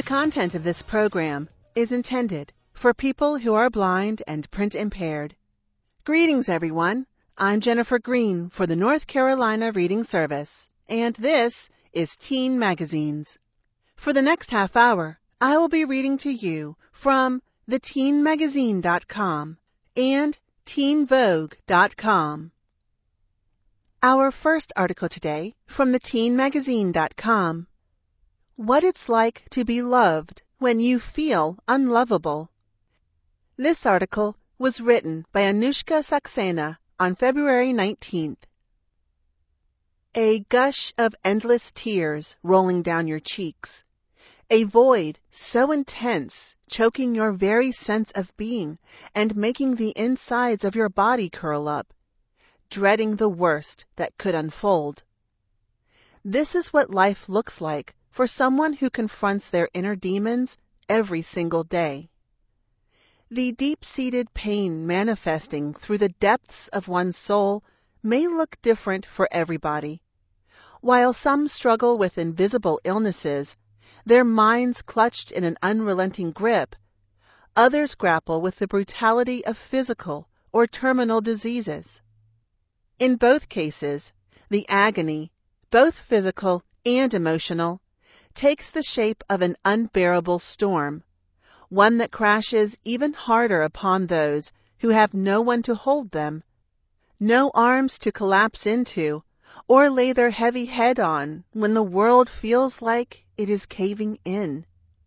The content of this program is intended for people who are blind and print impaired. Greetings, everyone. I'm Jennifer Green for the North Carolina Reading Service, and this is Teen Magazines. For the next half hour, I will be reading to you from theteenmagazine.com and teenvogue.com. Our first article today from theteenmagazine.com. What it's like to be loved when you feel unlovable. This article was written by Anushka Saxena on February 19th. A gush of endless tears rolling down your cheeks. A void so intense, choking your very sense of being and making the insides of your body curl up, dreading the worst that could unfold. This is what life looks like for someone who confronts their inner demons every single day. The deep-seated pain manifesting through the depths of one's soul may look different for everybody. While some struggle with invisible illnesses, their minds clutched in an unrelenting grip, others grapple with the brutality of physical or terminal diseases. In both cases, the agony, both physical and emotional, takes the shape of an unbearable storm, one that crashes even harder upon those who have no one to hold them, no arms to collapse into, or lay their heavy head on when the world feels like it is caving in.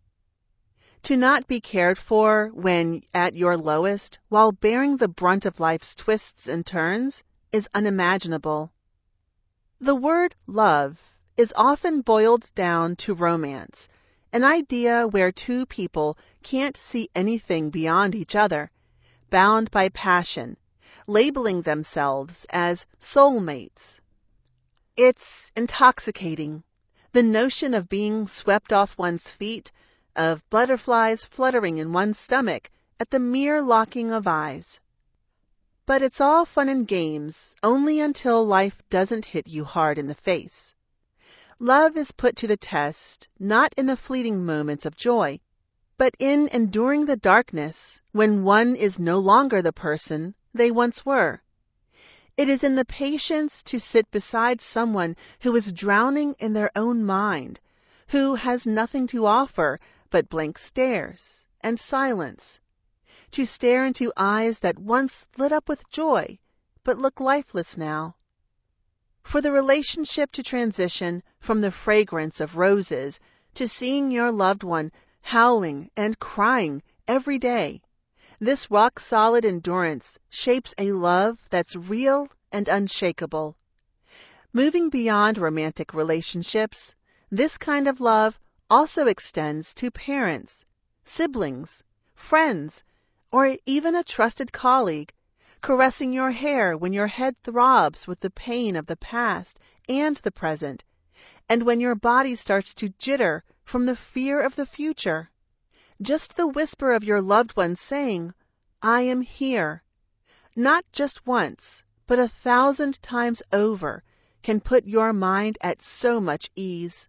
To not be cared for when at your lowest, while bearing the brunt of life's twists and turns, is unimaginable. The word love is often boiled down to romance, an idea where two people can't see anything beyond each other, bound by passion, labeling themselves as soulmates. It's intoxicating, the notion of being swept off one's feet, of butterflies fluttering in one's stomach at the mere locking of eyes. But it's all fun and games only until life doesn't hit you hard in the face. Love is put to the test not in the fleeting moments of joy, but in enduring the darkness when one is no longer the person they once were. It is in the patience to sit beside someone who is drowning in their own mind, who has nothing to offer but blank stares and silence, to stare into eyes that once lit up with joy but look lifeless now. For the relationship to transition from the fragrance of roses to seeing your loved one howling and crying every day, this rock-solid endurance shapes a love that's real and unshakable. Moving beyond romantic relationships, this kind of love also extends to parents, siblings, friends, or even a trusted colleague, caressing your hair when your head throbs with the pain of the past and the present, and when your body starts to jitter from the fear of the future. Just the whisper of your loved one saying, "I am here," not just once, but 1,000 times over, can put your mind at so much ease.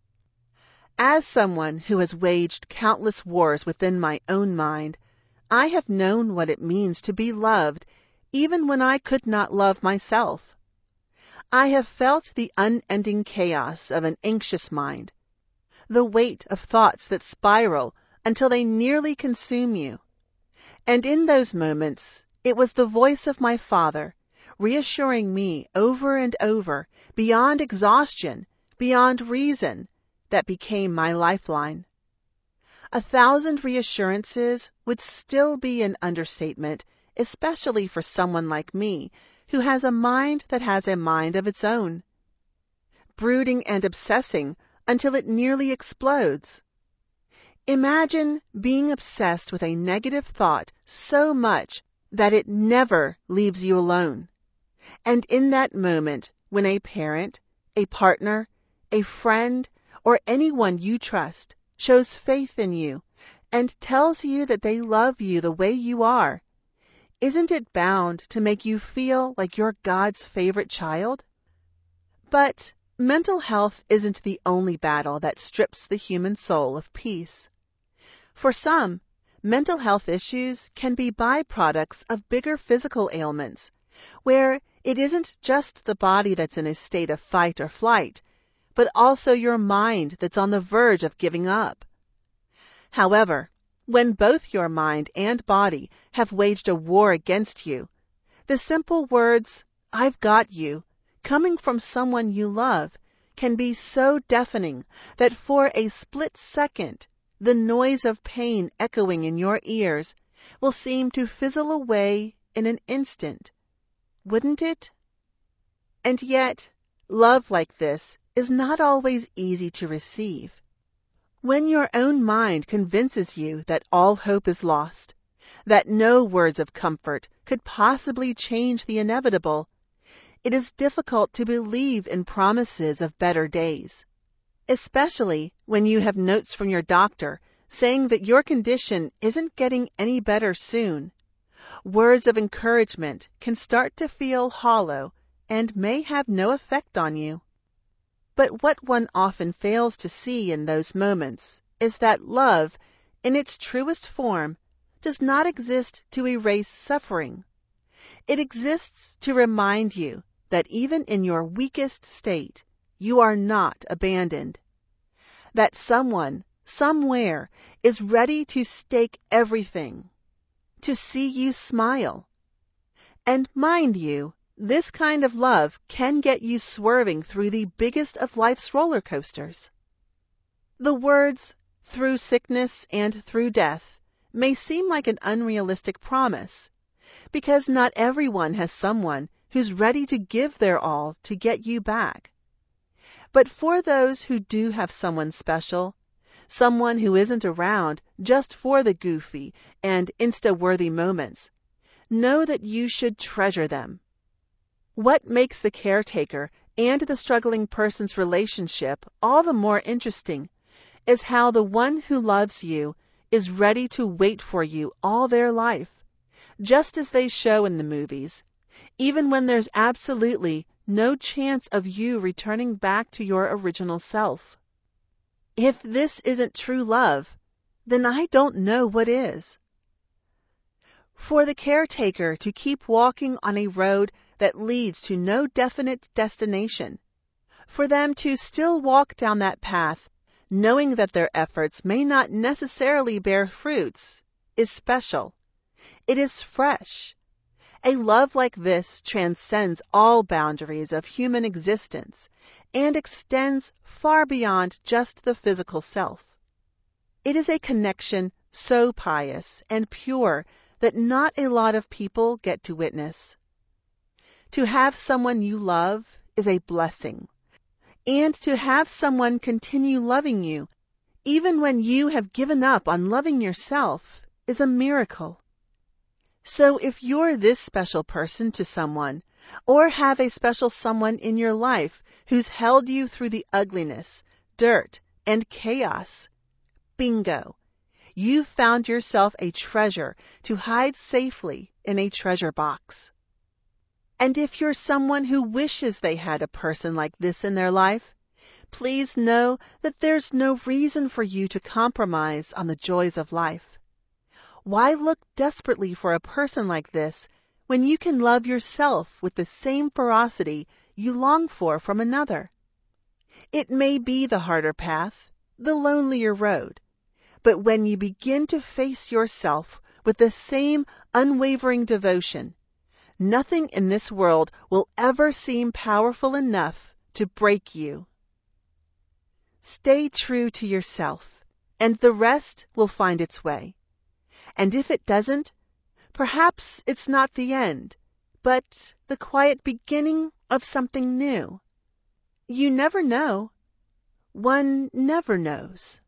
As someone who has waged countless wars within my own mind, I have known what it means to be loved even when I could not love myself. I have felt the unending chaos of an anxious mind, the weight of thoughts that spiral until they nearly consume you. And in those moments, it was the voice of my father, reassuring me over and over, beyond exhaustion, beyond reason, that became my lifeline. 1,000 reassurances would still be an understatement, especially for someone like me, who has a mind that has a mind of its own, brooding and obsessing until it nearly explodes. Imagine being obsessed with a negative thought so much that it never leaves you alone. And in that moment, when a parent, a partner, a friend, or anyone you trust shows faith in you and tells you that they love you the way you are, isn't it bound to make you feel like you're God's favorite child? But Mental health isn't the only battle that strips the human soul of peace. For some, mental health issues can be byproducts of bigger physical ailments, where it isn't just the body that's in a state of fight or flight, but also your mind that's on the verge of giving up. However, when both your mind and body have waged a war against you, the simple words, "I've got you," coming from someone you love, can be so deafening that for a split second, the noise of pain echoing in your ears will seem to fizzle away in an instant. Wouldn't it? And yet, love like this is not always easy to receive. When your own mind convinces you that all hope is lost, that no words of comfort could possibly change the inevitable, it is difficult to believe in promises of better days, especially when you have notes from your doctor saying that your condition isn't getting any better soon. Words of encouragement can start to feel hollow and may have no effect on you. But what one often fails to see in those moments is that love, in its truest form, does not exist to erase suffering. It exists to remind you that even in your weakest state, you are not abandoned. That someone, somewhere, is ready to stake everything, to see you smile. And mind you, this kind of love can get you swerving through the biggest of life's roller coasters. The words, "through sickness and through death," may seem like an unrealistic promise, because not everyone has someone who's ready to give their all to get you back. But for those who do have someone special, someone who isn't around just for the goofy and Insta-worthy moments, know that you should treasure them. What makes the caretaker and the struggling person's relationship all the more interesting is how the one who loves you is ready to wait for you all their life, just as they show in the movies, even when there's absolutely no chance of you returning back to your original self. If this isn't true love, then I don't know what is. For the caretaker to keep walking on a road that leads to no definite destination, for them to still walk down that path knowing that their efforts may not necessarily bear fruits, is special. It is fresh. A love like this transcends all boundaries of human existence and extends far beyond just the physical self. It is a connection so pious and pure that not a lot of people get to witness. To have someone you love is a blessing, and to have someone continue loving you, even when you have given up on loving yourself, is a miracle. So if you're this special person to someone, or have a special someone in your life who's held you through the ugliness, dirt, and chaos, bingo! You've found yourself a treasure to hide safely in a treasure box. And if you're someone who wishes they had a person like this in their life, please know that there's no reason for you to compromise on the joys of life. Why look desperately for a person like this when you can love yourself with the same ferocity you long for from another? It may be the harder path, the lonelier road, but when you begin to face yourself with the same unwavering devotion, nothing in this world will ever seem powerful enough to break you. Stay true to yourself, and the rest will find its way. And if it doesn't, perhaps it's not the end, but the quiet beginning of something new. You never know. One never knows.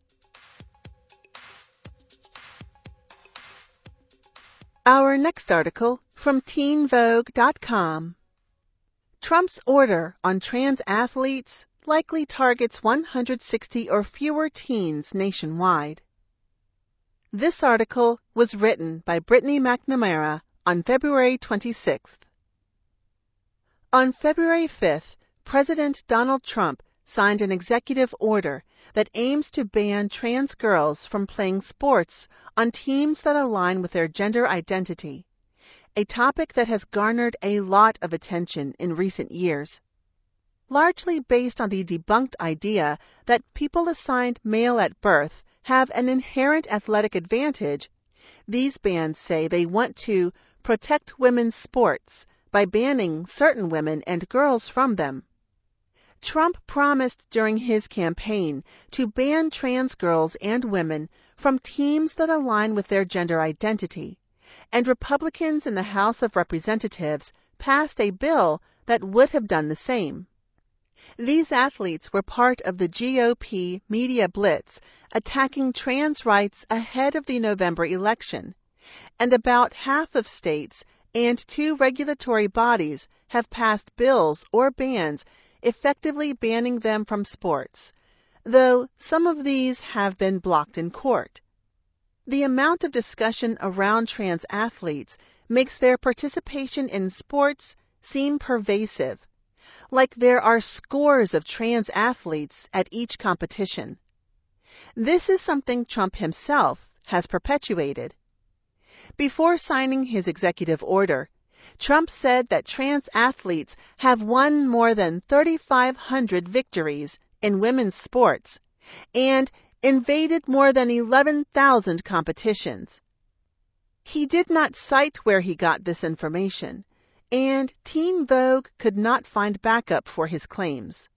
Our next article from teenvogue.com. Trump's order on trans athletes likely targets 160 or fewer teens nationwide. This article was written by Brittany McNamara on February 26th. On February 5th, President Donald Trump signed an executive order that aims to ban trans girls from playing sports on teams that align with their gender identity, a topic that has garnered a lot of attention in recent years. Largely based on the debunked idea that people assigned male at birth have an inherent athletic advantage, these bans say they want to protect women's sports by banning certain women and girls from them. Trump promised during his campaign to ban trans girls and women from teams that align with their gender identity, and Republicans in the House of Representatives passed a bill that would have done the same. These athletes were part of the GOP media blitz attacking trans rights ahead of the November election, and about half of states and 2 regulatory bodies have passed bills or bans effectively banning them from sports, though some of these have been blocked in court. The amount of discussion around trans athletes makes their participation in sports seem pervasive, like there are scores of trans athletes at each competition. This is something Trump himself has perpetuated. Before signing his executive order, Trump said that trans athletes have won more than 3,500 victories in women's sports and invaded more than 11,000 competitions. He did not cite where he got this information, and Teen Vogue could not find backup for his claims.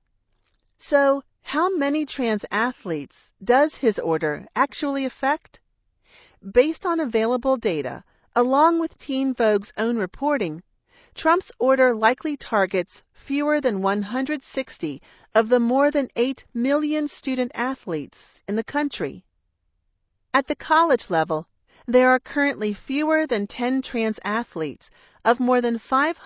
So, how many trans athletes does his order actually affect? Based on available data, along with Teen Vogue's own reporting, Trump's order likely targets fewer than 160 of the more than 8 million student athletes in the country. At the college level, there are currently fewer than 10 trans athletes of more than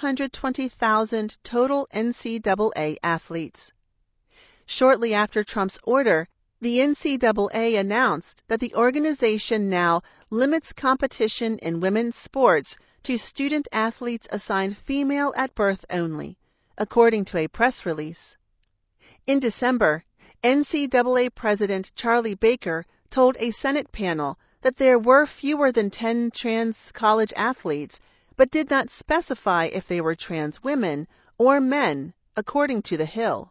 520,000 total NCAA athletes. Shortly after Trump's order, the NCAA announced that the organization now limits competition in women's sports to student athletes assigned female at birth only, according to a press release. In December, NCAA President Charlie Baker told a Senate panel that there were fewer than 10 trans college athletes, but did not specify if they were trans women or men, according to The Hill.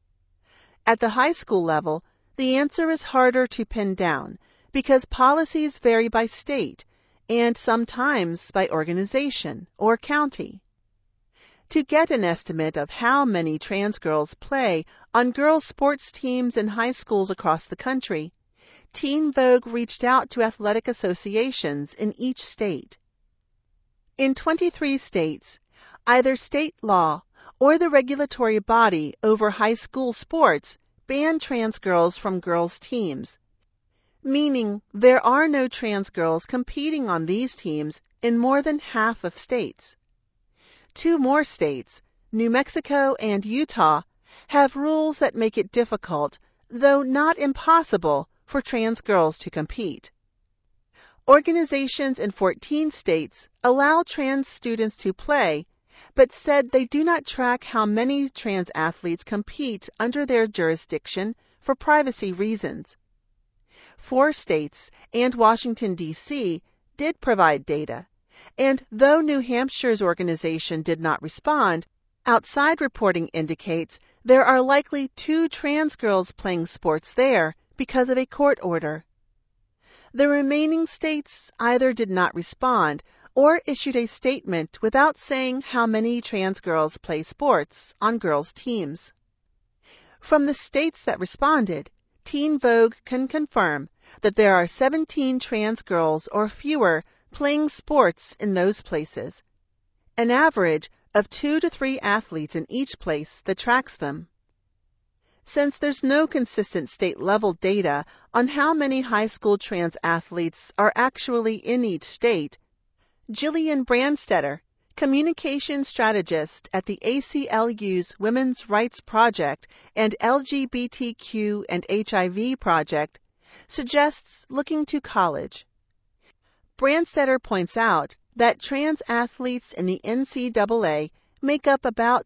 At the high school level, the answer is harder to pin down because policies vary by state and sometimes by organization or county. To get an estimate of how many trans girls play on girls' sports teams in high schools across the country, Teen Vogue reached out to athletic associations in each state. In 23 states, either state law or the regulatory body over high school sports ban trans girls from girls' teams, meaning there are no trans girls competing on these teams in more than half of states. 2 more states, New Mexico and Utah, have rules that make it difficult, though not impossible, for trans girls to compete. Organizations in 14 states allow trans students to play, but said they do not track how many trans athletes compete under their jurisdiction for privacy reasons. 4 states and Washington, D.C. did provide data, and though New Hampshire's organization did not respond, outside reporting indicates there are likely 2 trans girls playing sports there because of a court order. The remaining states either did not respond or issued a statement without saying how many trans girls play sports on girls' teams. From the states that responded, Teen Vogue can confirm that there are 17 trans girls or fewer playing sports in those places, an average of 2 to 3 athletes in each place that tracks them. Since there's no consistent state-level data on how many high school trans athletes are actually in each state, Jillian Brandstetter, communication strategist at the ACLU's Women's Rights Project and LGBTQ and HIV Project, suggests looking to college. Brandstetter points out that trans athletes in the NCAA make up about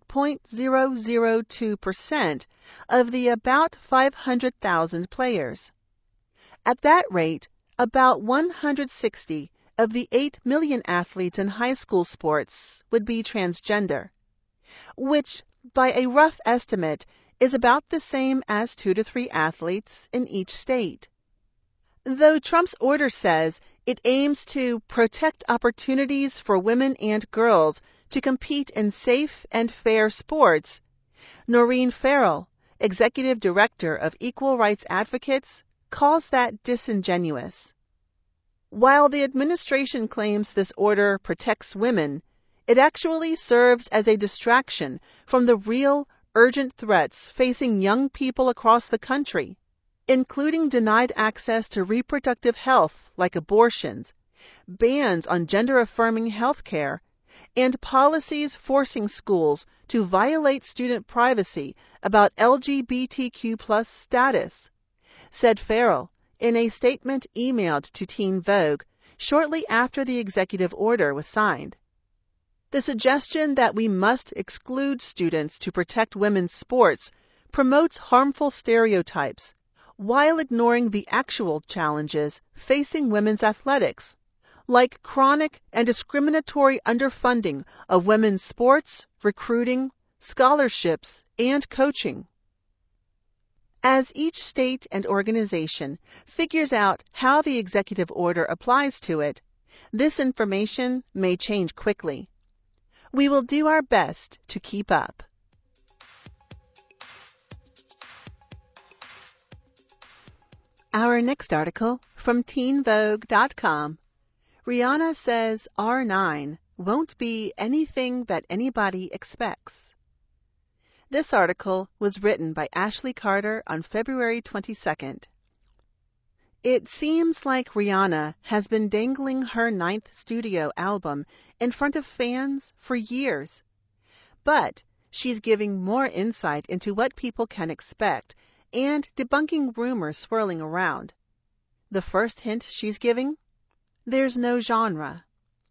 0.002% of the about 500,000 players. At that rate, about 160 of the 8 million athletes in high school sports would be transgender, which, by a rough estimate, is about the same as 2 to 3 athletes in each state. Though Trump's order says it aims to protect opportunities for women and girls to compete in safe and fair sports, Noreen Farrell, Executive Director of Equal Rights Advocates, calls that disingenuous. While the administration claims this order protects women, it actually serves as a distraction from the real, urgent threats facing young people across the country, including denied access to reproductive health like abortions, bans on gender-affirming health care, and policies forcing schools to violate student privacy about LGBTQ+ status, said Farrell in a statement emailed to Teen Vogue shortly after the executive order was signed. The suggestion that we must exclude students to protect women's sports promotes harmful stereotypes while ignoring the actual challenges facing women's athletics, like chronic and discriminatory underfunding of women's sports, recruiting, scholarships, and coaching. As each state and organization figures out how the executive order applies to it, this information may change quickly. We will do our best to keep up. Our next article from teenvogue.com. Rihanna says R9 won't be anything that anybody expects. This article was written by Ashley Carter on February 22nd. It seems like Rihanna has been dangling her 9th studio album in front of fans for years. But she's giving more insight into what people can expect and debunking rumors swirling around. The first hint she's giving? There's no genre.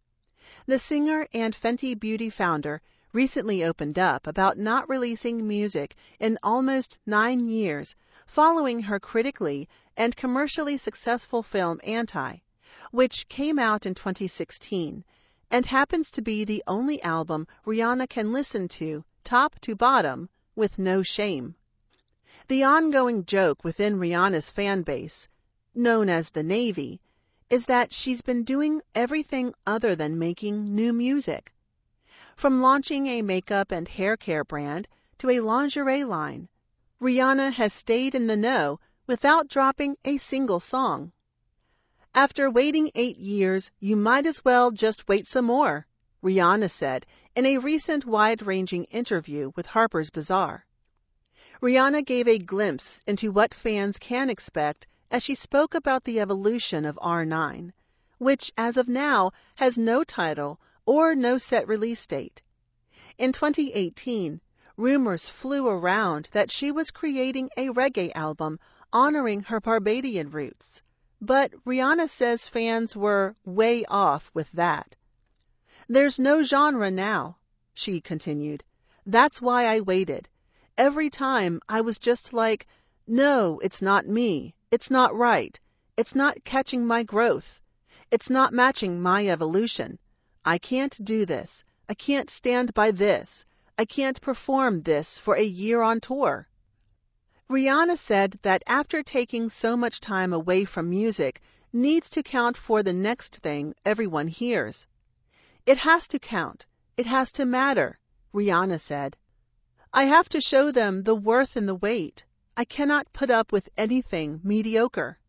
The singer and Fenty Beauty founder recently opened up about not releasing music in almost 9 years following her critically and commercially successful film Anti, which came out in 2016 and happens to be the only album Rihanna can listen to, top to bottom, with no shame. The ongoing joke within Rihanna's fan base, known as the Navy, is that she's been doing everything other than making new music. From launching a makeup and hair care brand to a lingerie line, Rihanna has stayed in the know without dropping a single song. After waiting 8 years, you might as well just wait some more, Rihanna said in a recent wide-ranging interview with Harper's Bazaar. Rihanna gave a glimpse into what fans can expect as she spoke about the evolution of R9, which, as of now, has no title or no set release date. In 2018, rumors flew around that she was creating a reggae album honoring her Barbadian roots, but Rihanna says fans were way off with that. There's no genre now, she continued. That's why I waited. Every time I was just like, no, it's not me. It's not right. It's not catching my growth. It's not matching my evolution. I can't do this. I can't stand by this. I can't perform this for a year on tour. Rihanna said that after taking so much time away from music needs to count for the next thing everyone hears. It has to count. It has to matter, Rihanna said. I have to show them the worth and the weight. I cannot put up with anything mediocre.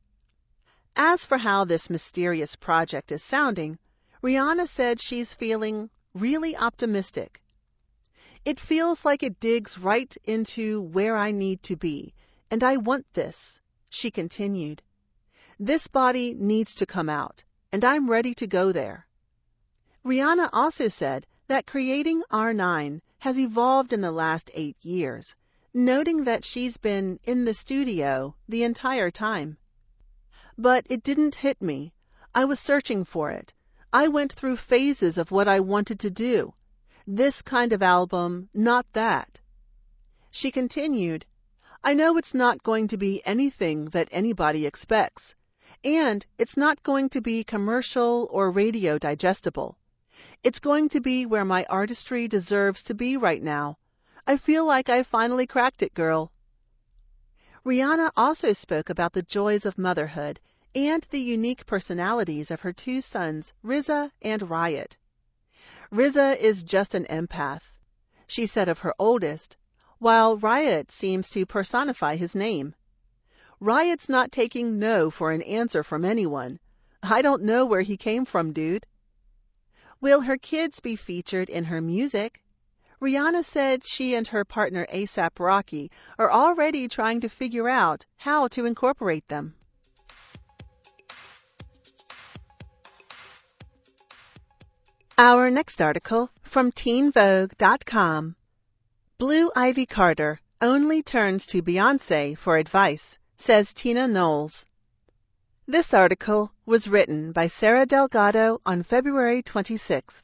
As for how this mysterious project is sounding, Rihanna said she's feeling really optimistic. It feels like it digs right into where I need to be, and I want this, she continued. This body needs to come out, and I'm ready to go there. Rihanna also said that creating R9 has evolved in the last 8 years, noting that she's been in the studio the entire time. But it didn't hit me. I was searching for it. I went through phases of what I wanted to do. This kind of album, not that. She continued, I know it's not going to be anything that anybody expects, and it's not going to be commercial or radio digestible. It's going to be where my artistry deserves to be right now. I feel like I finally cracked it, girl. Rihanna also spoke about the joys of motherhood and the unique personalities of her two sons, RZA and Riot. RZA is just an empath, she said of her oldest, while Riot seems to personify his name. Riot's not taking no for an answer from anyone. I don't know where he came from, dude. Will her kids be featured in her music? Rihanna said she and her partner A$AP Rocky are already trying to figure out how to incorporate them. Our next article from TeenVogue.com. Blue Ivy Carter only turns to Beyoncé for advice, says Tina Knowles. This article was written by Sarah Delgado on February 26th.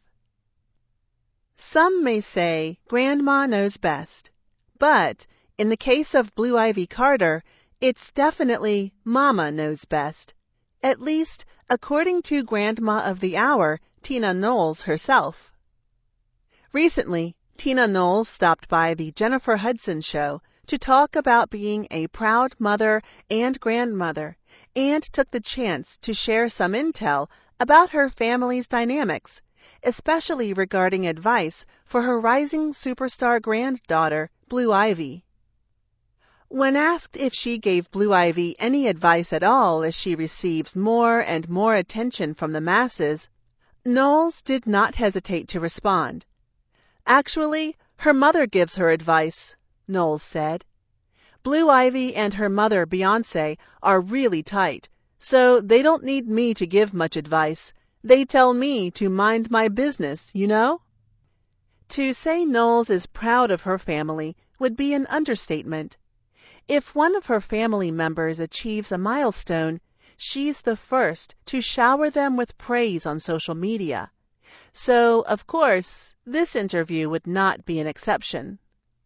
Some may say Grandma knows best, but in the case of Blue Ivy Carter, it's definitely Mama knows best, at least according to Grandma of the Hour, Tina Knowles herself. Recently, Tina Knowles stopped by the Jennifer Hudson show to talk about being a proud mother and grandmother, and took the chance to share some intel about her family's dynamics, especially regarding advice for her rising superstar granddaughter, Blue Ivy. When asked if she gave Blue Ivy any advice at all as she receives more and more attention from the masses, Knowles did not hesitate to respond. Actually, her mother gives her advice, Knowles said. Blue Ivy and her mother, Beyoncé, are really tight, so they don't need me to give much advice. They tell me to mind my business, you know? To say Knowles is proud of her family would be an understatement. If one of her family members achieves a milestone, she's the first to shower them with praise on social media. So, of course, this interview would not be an exception.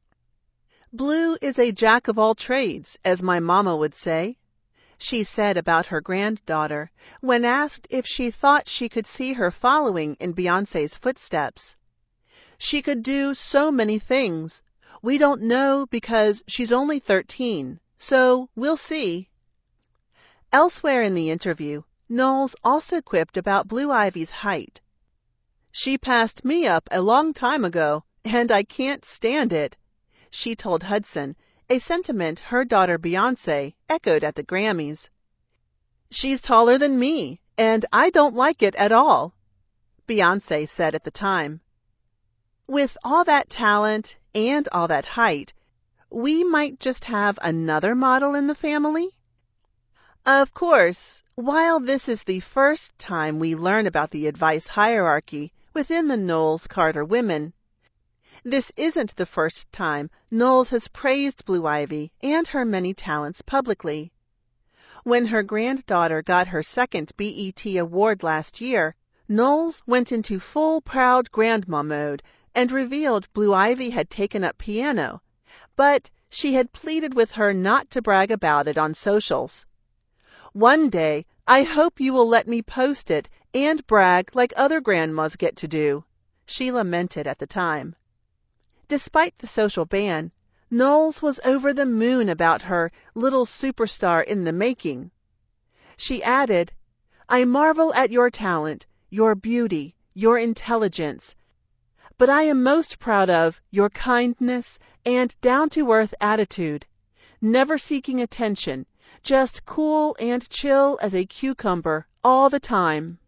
Blue is a jack of all trades, as my mama would say, she said about her granddaughter when asked if she thought she could see her following in Beyoncé's footsteps. She could do so many things. We don't know because she's only 13, so we'll see. Elsewhere in the interview, Knowles also quipped about Blue Ivy's height. She passed me up a long time ago, and I can't stand it, she told Hudson, a sentiment her daughter Beyoncé echoed at the Grammys. She's taller than me, and I don't like it at all, Beyoncé said at the time. With all that talent and all that height, we might just have another model in the family? Of course, while this is the first time we learn about the advice hierarchy within the Knowles-Carter women, this isn't the first time Knowles has praised Blue Ivy and her many talents publicly. When her granddaughter got her second BET award last year, Knowles went into full proud grandma mode and revealed Blue Ivy had taken up piano, but she had pleaded with her not to brag about it on socials. One day, I hope you will let me post it and brag like other grandmas get to do, she lamented at the time. Despite the social ban, Knowles was over the moon about her little superstar in the making. She added, I marvel at your talent, your beauty, your intelligence, but I am most proud of your kindness and down-to-earth attitude, never seeking attention, just cool and chill as a cucumber all the time.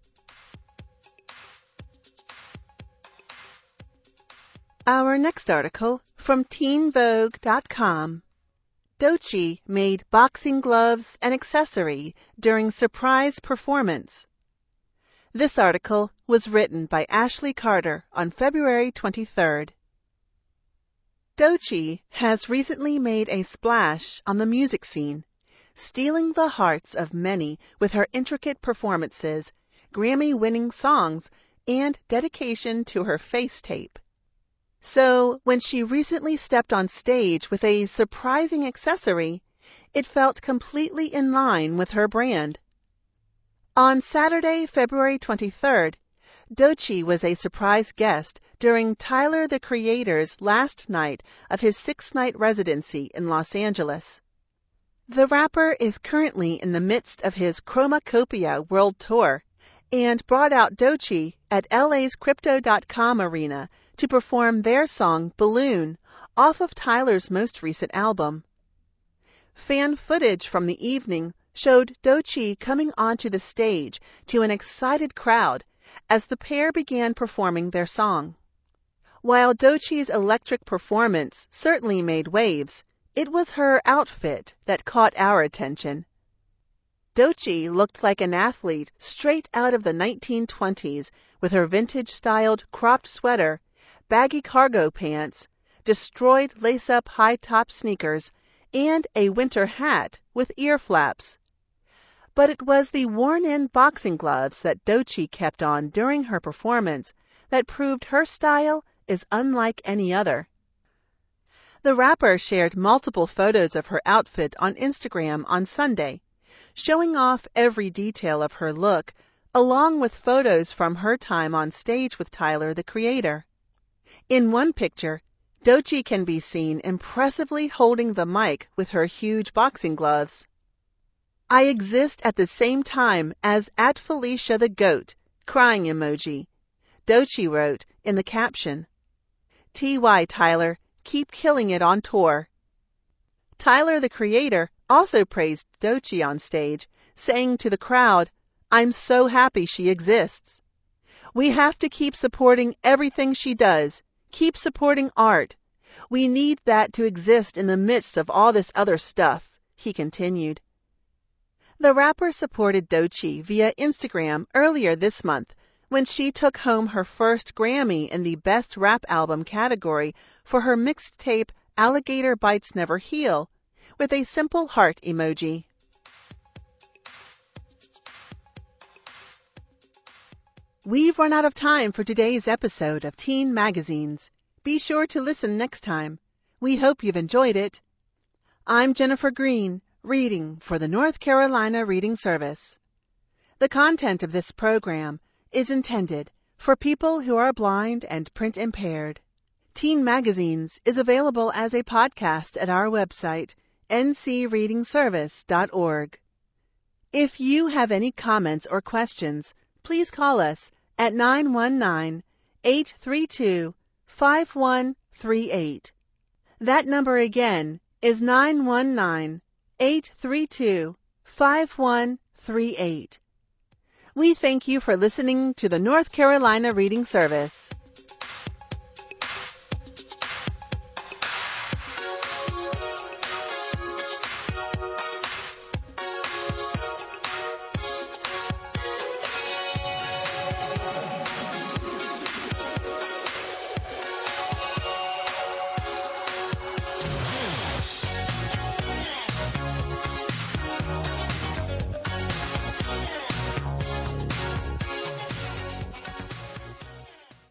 Our next article from TeenVogue.com. Doechii made boxing gloves an accessory during surprise performance. This article was written by Ashley Carter on February 23rd. Doechii has recently made a splash on the music scene, stealing the hearts of many with her intricate performances, Grammy-winning songs, and dedication to her face tape. So when she recently stepped on stage with a surprising accessory, it felt completely in line with her brand. On Saturday, February 23rd, Doechii was a surprise guest during Tyler, the Creator's last night of his 6-night residency in Los Angeles. The rapper is currently in the midst of his Chromacopia World Tour and brought out Doechii at LA's Crypto.com arena to perform their song Balloon off of Tyler's most recent album. Fan footage from the evening showed Doechii coming onto the stage to an excited crowd as the pair began performing their song. While Doechii's electric performance certainly made waves, it was her outfit that caught our attention. Doechii looked like an athlete straight out of the 1920s with her vintage-styled cropped sweater, baggy cargo pants, destroyed lace-up high-top sneakers, and a winter hat with ear flaps. But it was the worn-in boxing gloves that Doechii kept on during her performance that proved her style is unlike any other. The rapper shared multiple photos of her outfit on Instagram on Sunday, showing off every detail of her look, along with photos from her time on stage with Tyler, the Creator. In one picture, Doechii can be seen impressively holding the mic with her huge boxing gloves. "I exist at the same time as @Felicia the Goat, crying emoji," Doechii wrote in the caption. "TY Tyler, keep killing it on tour." Tyler, the Creator, also praised Doechii on stage, saying to the crowd, "I'm so happy she exists. We have to keep supporting everything she does. Keep supporting art. We need that to exist in the midst of all this other stuff," he continued. The rapper supported Doechii via Instagram earlier this month when she took home her first Grammy in the Best Rap Album category for her mixtape Alligator Bites Never Heal, with a simple heart emoji. We've run out of time for today's episode of Teen Magazines. Be sure to listen next time. We hope you've enjoyed it. I'm Jennifer Green, reading for the North Carolina Reading Service. The content of this program is intended for people who are blind and print impaired. Teen Magazines is available as a podcast at our website, ncreadingservice.org. If you have any comments or questions, please call us at 919-832-5138. That number again is 919-832-5138. We thank you for listening to the North Carolina Reading Service.